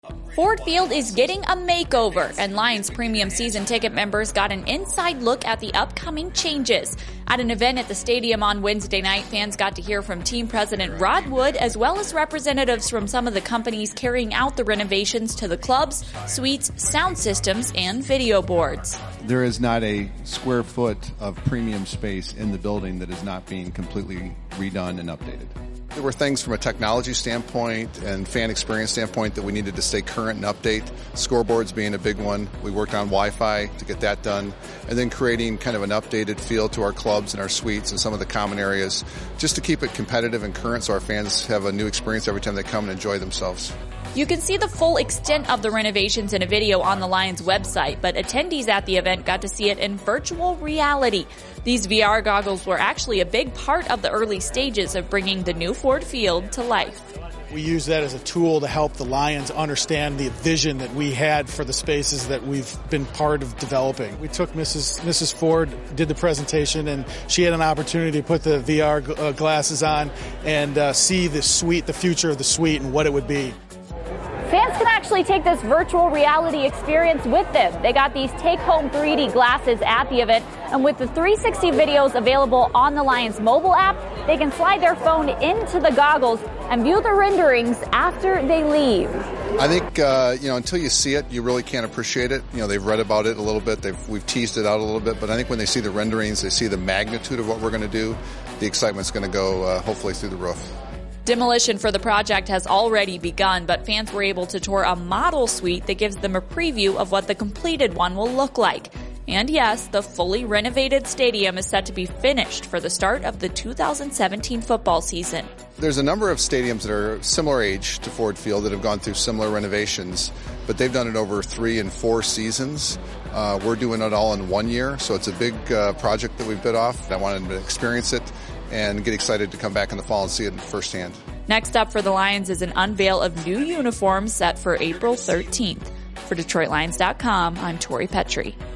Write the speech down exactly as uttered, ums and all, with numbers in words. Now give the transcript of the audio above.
Ford Field is getting a makeover, and Lions Premium Season Ticket members got an inside look at the upcoming changes. At an event at the stadium on Wednesday night, fans got to hear from team president Rod Wood, as well as representatives from some of the companies carrying out the renovations to the clubs, suites, sound systems, and video boards. There is not a square foot of premium space in the building that is not being completely redone and updated. There were things from a technology standpoint and fan experience standpoint that we needed to stay current and update. Scoreboards being a big one. We worked on Wi-Fi to get that done. And then creating kind of an updated feel to our clubs and our suites and some of the common areas just to keep it competitive and current so our fans have a new experience every time they come and enjoy themselves. You can see the full extent of the renovations in a video on the Lions website, but attendees at the event got to see it in virtual reality. These V R goggles were actually a big part of the early stages of bringing the new Ford Field to life. We use that as a tool to help the Lions understand the vision that we had for the spaces that we've been part of developing. We took Missus Missus Ford, did the presentation, and she had an opportunity to put the V R uh, glasses on and uh, see the suite, the future of the suite and what it would be. Fans can actually take this virtual reality experience with them. They got these take-home three D glasses at the event, and with the three sixty videos available on the Lions mobile app, they can slide their phone into the goggles and view the renderings after they leave. I think, uh, you know, until you see it, you really can't appreciate it. You know, they've read about it a little bit. They've, we've teased it out a little bit, but I think when they see the renderings, they see the magnitude of what we're going to do, the excitement's going to go uh, hopefully through the roof. Demolition for the project has already begun, but fans were able to tour a model suite that gives them a preview of what the completed one will look like. And yes, the fully renovated stadium is set to be finished for the start of the two thousand seventeen football season. There's a number of stadiums that are similar age to Ford Field that have gone through similar renovations, but they've done it over three and four seasons. Uh, we're doing it all in one year, so it's a big uh, project that we bit off. I wanted to experience it and get excited to come back in the fall and see it firsthand. Next up for the Lions is an unveil of new uniforms set for April thirteenth. For Detroit Lions dot com, I'm Tori Petrie.